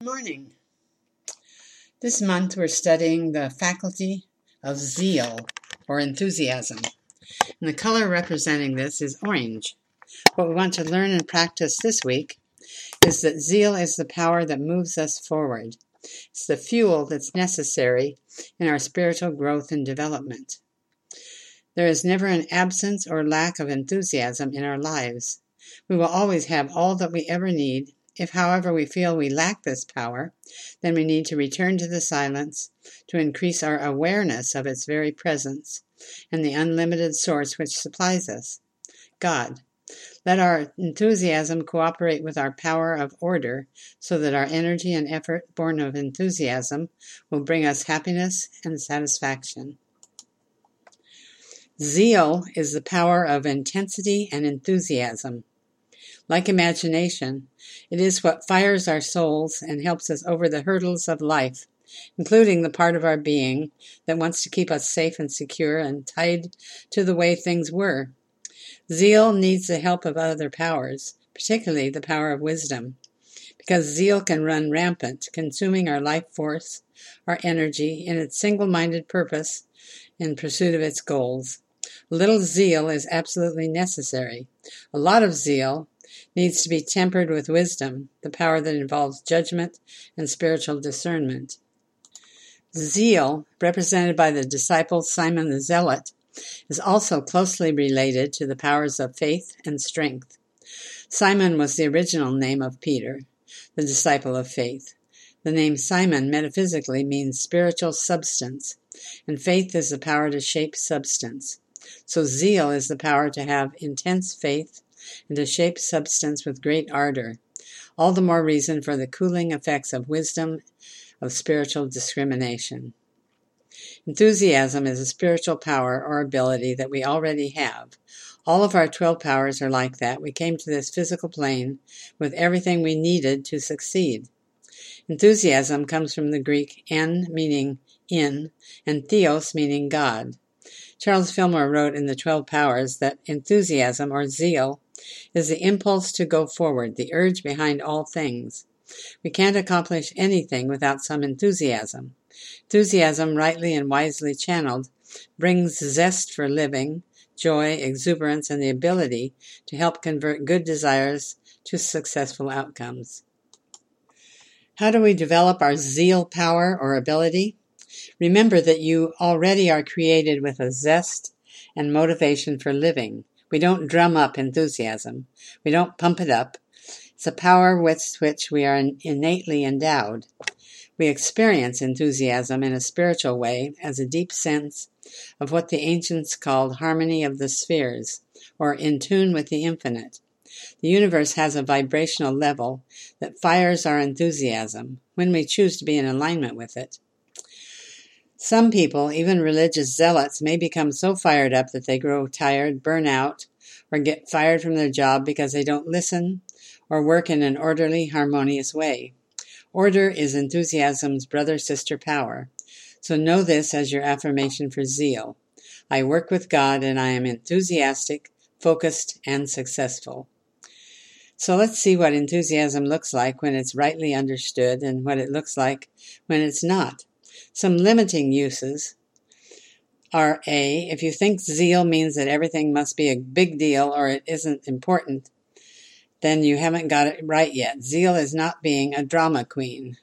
Good morning. This month we're studying the faculty of zeal, or enthusiasm. And the color representing this is orange. What we want to learn and practice this week is that zeal is the power that moves us forward. It's the fuel that's necessary in our spiritual growth and development. There is never an absence or lack of enthusiasm in our lives. We will always have all that we ever need. If, however, we feel we lack this power, then we need to return to the silence to increase our awareness of its very presence and the unlimited source which supplies us, God. Let our enthusiasm cooperate with our power of order so that our energy and effort born of enthusiasm will bring us happiness and satisfaction. Zeal is the power of intensity and enthusiasm. Like imagination, it is what fires our souls and helps us over the hurdles of life, including the part of our being that wants to keep us safe and secure and tied to the way things were. Zeal needs the help of other powers, particularly the power of wisdom, because zeal can run rampant, consuming our life force, our energy, in its single-minded purpose in pursuit of its goals. A little zeal is absolutely necessary. A lot of zeal needs to be tempered with wisdom, the power that involves judgment and spiritual discernment. Zeal, represented by the disciple Simon the Zealot, is also closely related to the powers of faith and strength. Simon was the original name of Peter, the disciple of faith. The name Simon metaphysically means spiritual substance, and faith is the power to shape substance. So zeal is the power to have intense faith and to shape substance with great ardor. All the more reason for the cooling effects of wisdom, of spiritual discrimination. Enthusiasm is a spiritual power or ability that we already have. All of our 12 powers are like that. We came to this physical plane with everything we needed to succeed. Enthusiasm comes from the Greek en, meaning in, and theos, meaning God. Charles Fillmore wrote in the 12 Powers that enthusiasm, or zeal, is the impulse to go forward, the urge behind all things. We can't accomplish anything without some enthusiasm. Enthusiasm, rightly and wisely channeled, brings zest for living, joy, exuberance, and the ability to help convert good desires to successful outcomes. How do we develop our zeal power or ability? Remember that you already are created with a zest and motivation for living. We don't drum up enthusiasm. We don't pump it up. It's a power with which we are innately endowed. We experience enthusiasm in a spiritual way as a deep sense of what the ancients called harmony of the spheres, or in tune with the infinite. The universe has a vibrational level that fires our enthusiasm when we choose to be in alignment with it. Some people, even religious zealots, may become so fired up that they grow tired, burn out, or get fired from their job because they don't listen or work in an orderly, harmonious way. Order is enthusiasm's brother-sister power. So know this as your affirmation for zeal. I work with God and I am enthusiastic, focused, and successful. So let's see what enthusiasm looks like when it's rightly understood and what it looks like when it's not. Some limiting uses are A, if you think zeal means that everything must be a big deal or it isn't important, then you haven't got it right yet. Zeal is not being a drama queen.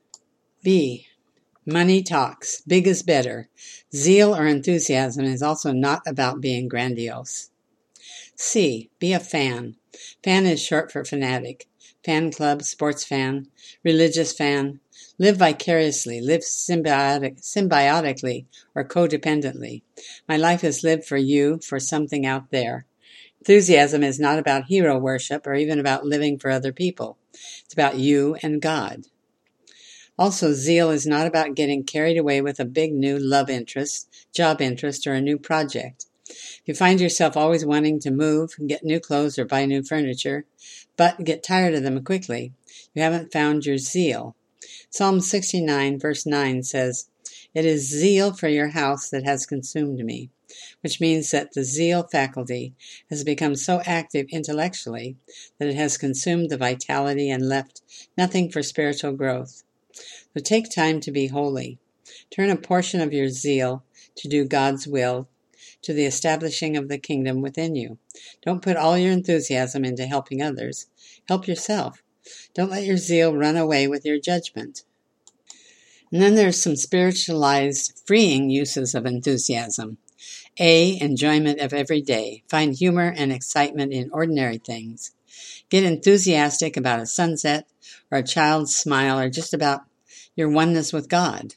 B, money talks. Big is better. Zeal or enthusiasm is also not about being grandiose. C, be a fan. Fan is short for fanatic. Fan club, sports fan, religious fan. Live vicariously, live symbiotically or codependently. My life is lived for you, for something out there. Enthusiasm is not about hero worship or even about living for other people. It's about you and God. Also, zeal is not about getting carried away with a big new love interest, job interest, or a new project. If you find yourself always wanting to move, get new clothes, or buy new furniture, but get tired of them quickly, you haven't found your zeal. Psalm 69, verse 9 says, It is zeal for your house that has consumed me. which means that the zeal faculty has become so active intellectually that it has consumed the vitality and left nothing for spiritual growth. So take time to be holy. Turn a portion of your zeal to do God's will, to the establishing of the kingdom within you. Don't put all your enthusiasm into helping others. Help yourself. Don't let your zeal run away with your judgment. And then there's some spiritualized, freeing uses of enthusiasm. A, enjoyment of every day. Find humor and excitement in ordinary things. Get enthusiastic about a sunset or a child's smile or just about your oneness with God.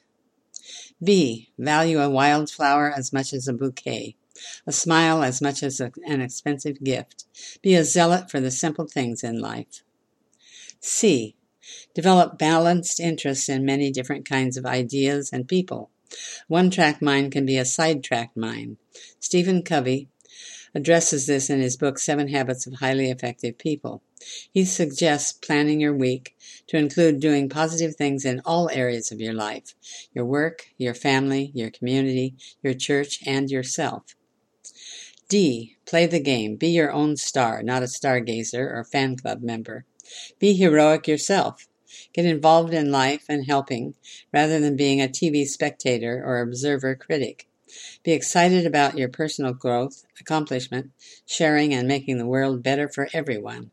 B, value a wildflower as much as a bouquet, a smile as much as an expensive gift. Be a zealot for the simple things in life. C, develop balanced interests in many different kinds of ideas and people. One-track mind can be a sidetracked mind. Stephen Covey addresses this in his book, 7 Habits of Highly Effective People. He suggests planning your week to include doing positive things in all areas of your life, your work, your family, your community, your church, and yourself. D, play the game. Be your own star, not a stargazer or fan club member. Be heroic yourself. Get involved in life and helping rather than being a TV spectator or observer critic. Be excited about your personal growth, accomplishment, sharing, and making the world better for everyone.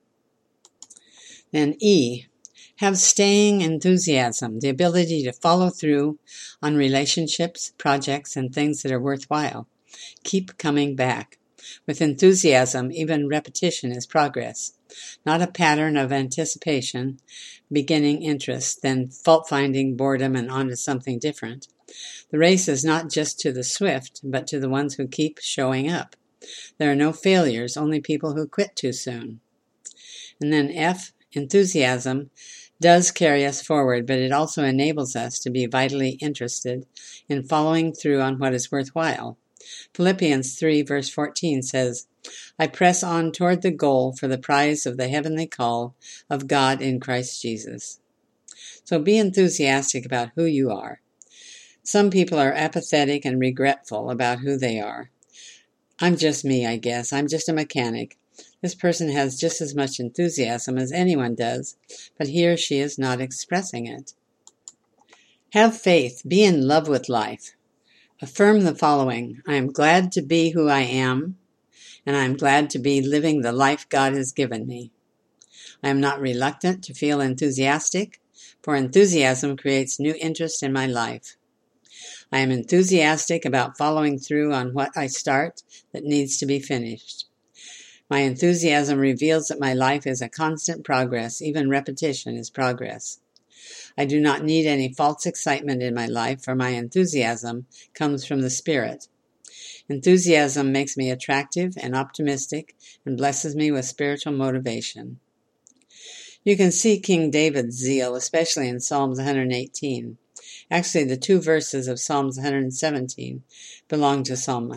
Then E, have staying enthusiasm, the ability to follow through on relationships, projects, and things that are worthwhile. Keep coming back. With enthusiasm, even repetition is progress, not a pattern of anticipation, beginning interest, then fault-finding, boredom, and on to something different. The race is not just to the swift, but to the ones who keep showing up. There are no failures, only people who quit too soon. And then F, enthusiasm does carry us forward, but it also enables us to be vitally interested in following through on what is worthwhile. Philippians 3 verse 14 says, I press on toward the goal for the prize of the heavenly call of God in Christ Jesus. So be enthusiastic about who you are. Some people are apathetic and regretful about who they are. I'm just me, I guess. I'm just a mechanic. This person has just as much enthusiasm as anyone does, but he or she is not expressing it. Have faith. Be in love with life. Affirm the following. I am glad to be who I am, and I am glad to be living the life God has given me. I am not reluctant to feel enthusiastic, for enthusiasm creates new interest in my life. I am enthusiastic about following through on what I start that needs to be finished. My enthusiasm reveals that my life is a constant progress. Even repetition is progress. I do not need any false excitement in my life, for my enthusiasm comes from the Spirit. Enthusiasm makes me attractive and optimistic and blesses me with spiritual motivation. You can see King David's zeal, especially in Psalms 118. Actually, the 2 verses of Psalms 117 belong to Psalms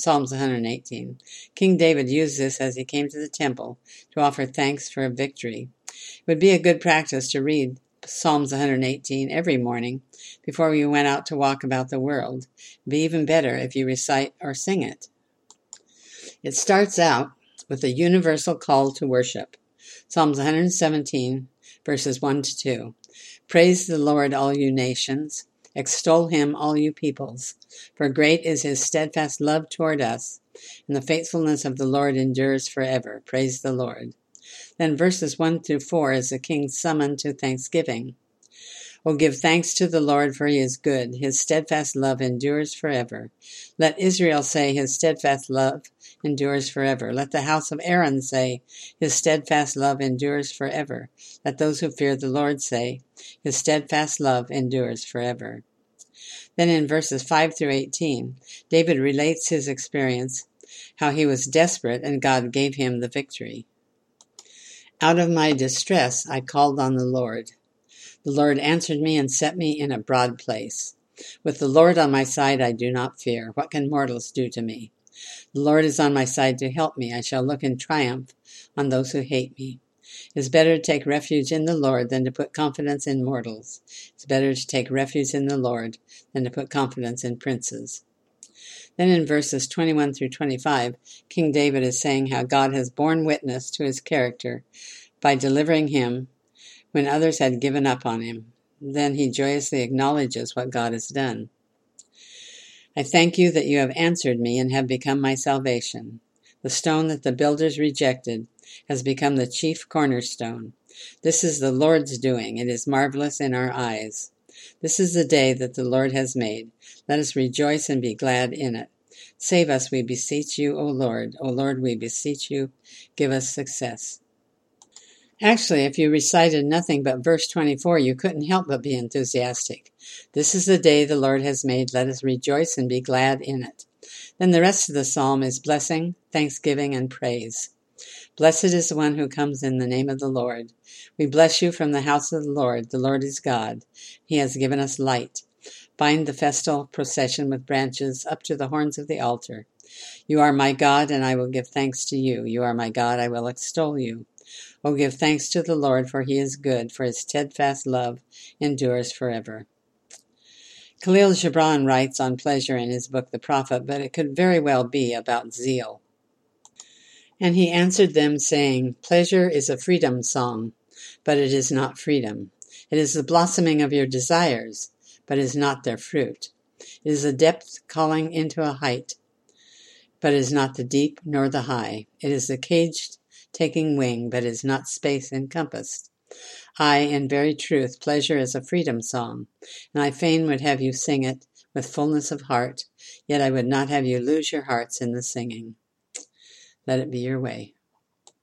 118. King David used this as he came to the temple to offer thanks for a victory. It would be a good practice to read Psalms 118 every morning before you went out to walk about the world. It would be even better if you recite or sing it. It starts out with a universal call to worship. Psalms 117, verses 1 to 2. Praise the Lord, all you nations. Extol him, all you peoples. For great is his steadfast love toward us, and the faithfulness of the Lord endures forever. Praise the Lord. Then verses 1 through 4 is the king's summon to thanksgiving. O give thanks to the Lord, for he is good. His steadfast love endures forever. Let Israel say, his steadfast love endures forever. Let the house of Aaron say, his steadfast love endures forever. Let those who fear the Lord say, his steadfast love endures forever. Then in verses 5 through 18, David relates his experience, how he was desperate and God gave him the victory. Out of my distress I called on the Lord. The Lord answered me and set me in a broad place. With the Lord on my side I do not fear. What can mortals do to me? The Lord is on my side to help me. I shall look in triumph on those who hate me. It is better to take refuge in the Lord than to put confidence in mortals. It's better to take refuge in the Lord than to put confidence in princes. Then in verses 21 through 25, King David is saying how God has borne witness to his character by delivering him when others had given up on him. Then he joyously acknowledges what God has done. I thank you that you have answered me and have become my salvation. The stone that the builders rejected has become the chief cornerstone. This is the Lord's doing. It is marvelous in our eyes. This is the day that the Lord has made. Let us rejoice and be glad in it. Save us, we beseech you, O Lord. O Lord, we beseech you. Give us success. Actually, if you recited nothing but verse 24, you couldn't help but be enthusiastic. This is the day the Lord has made. Let us rejoice and be glad in it. Then the rest of the psalm is blessing, thanksgiving, and praise. Blessed is the one who comes in the name of the Lord. We bless you from the house of the Lord. The Lord is God. He has given us light. Bind the festal procession with branches up to the horns of the altar. You are my God, and I will give thanks to you. You are my God, I will extol you. Oh, give thanks to the Lord, for he is good, for his steadfast love endures forever. Khalil Gibran writes on pleasure in his book, The Prophet, but it could very well be about zeal. And he answered them, saying, Pleasure is a freedom song, but it is not freedom. It is the blossoming of your desires, but is not their fruit. It is a depth calling into a height, but is not the deep nor the high. It is the caged taking wing, but is not space encompassed. I, in very truth, pleasure is a freedom song, and I fain would have you sing it with fullness of heart, yet I would not have you lose your hearts in the singing. Let it be your way.